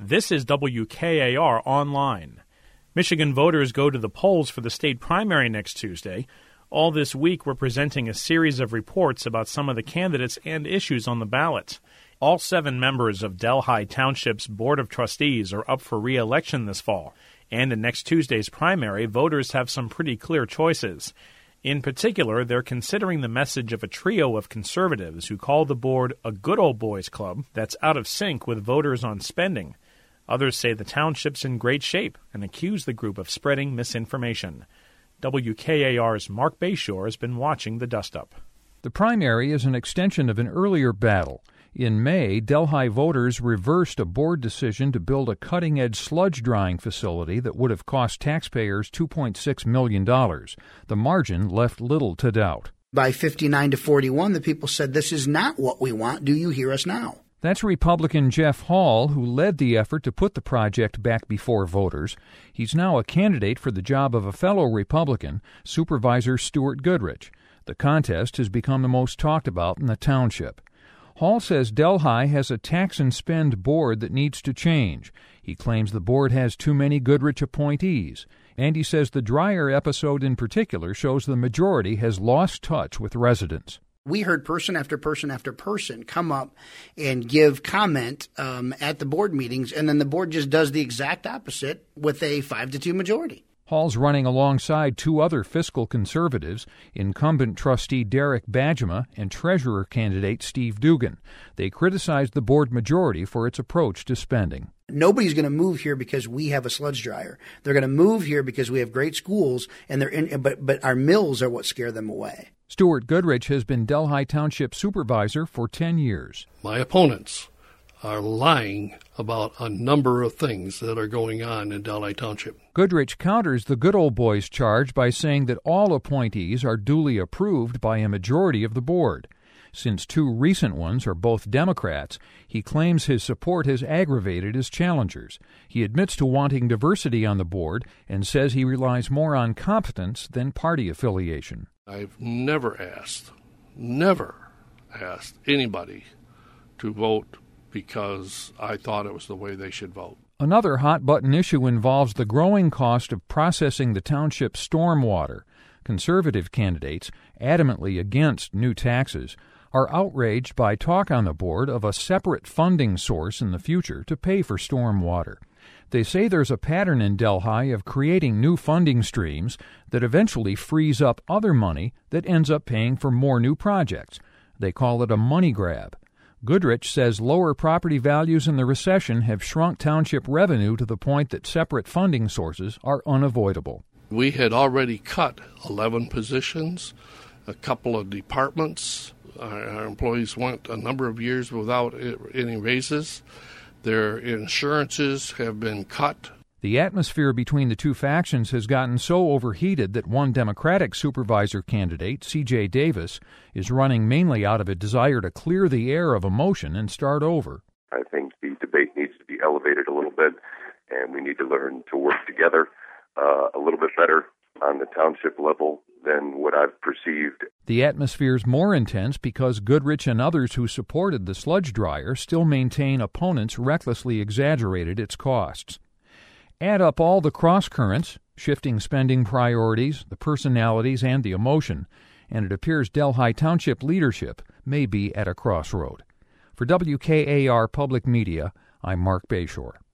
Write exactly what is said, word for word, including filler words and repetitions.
This is W K A R Online. Michigan voters go to the polls for the state primary next Tuesday. All this week, we're presenting a series of reports about some of the candidates and issues on the ballot. All seven members of Delhi Township's Board of Trustees are up for re-election this fall. And in next Tuesday's primary, voters have some pretty clear choices. In particular, they're considering the message of a trio of conservatives who call the board a good old boys club that's out of sync with voters on spending. Others say the township's in great shape and accuse the group of spreading misinformation. W K A R's Mark Bayshore has been watching the dust-up. The primary is an extension of an earlier battle. In May, Delhi voters reversed a board decision to build a cutting-edge sludge drying facility that would have cost taxpayers two point six million dollars. The margin left little to doubt. By fifty-nine to forty-one, the people said, "This is not what we want. Do you hear us now?" That's Republican Jeff Hall, who led the effort to put the project back before voters. He's now a candidate for the job of a fellow Republican, Supervisor Stuart Goodrich. The contest has become the most talked about in the township. Hall says Delhi has a tax and spend board that needs to change. He claims the board has too many Goodrich appointees. And he says the dryer episode in particular shows the majority has lost touch with residents. We heard person after person after person come up and give comment um, at the board meetings, and then the board just does the exact opposite with a five to two majority. Hall's running alongside two other fiscal conservatives, incumbent trustee Derek Badgema and treasurer candidate Steve Dugan. They criticized the board majority for its approach to spending. Nobody's going to move here because we have a sludge dryer. They're going to move here because we have great schools, and they're in, but but our mills are what scare them away. Stuart Goodrich has been Delhi Township supervisor for ten years. My opponents are lying about a number of things that are going on in Delhi Township. Goodrich counters the good old boys charge by saying that all appointees are duly approved by a majority of the board. Since two recent ones are both Democrats, he claims his support has aggravated his challengers. He admits to wanting diversity on the board and says he relies more on competence than party affiliation. I've never asked, never asked anybody to vote because I thought it was the way they should vote. Another hot-button issue involves the growing cost of processing the township's stormwater. Conservative candidates, adamantly against new taxes, are outraged by talk on the board of a separate funding source in the future to pay for stormwater. They say there's a pattern in Delhi of creating new funding streams that eventually frees up other money that ends up paying for more new projects. They call it a money grab. Goodrich says lower property values in the recession have shrunk township revenue to the point that separate funding sources are unavoidable. We had already cut eleven positions, a couple of departments. Our, our employees went a number of years without any raises. Their insurances have been cut. The atmosphere between the two factions has gotten so overheated that one Democratic supervisor candidate, C J Davis, is running mainly out of a desire to clear the air of emotion and start over. I think the debate needs to be elevated a little bit, and we need to learn to work together uh, a little bit better on the township level than what I've perceived. The atmosphere's more intense because Goodrich and others who supported the sludge dryer still maintain opponents recklessly exaggerated its costs. Add up all the cross-currents, shifting spending priorities, the personalities, and the emotion, and it appears Delhi Township leadership may be at a crossroad. For W K A R Public Media, I'm Mark Bayshore.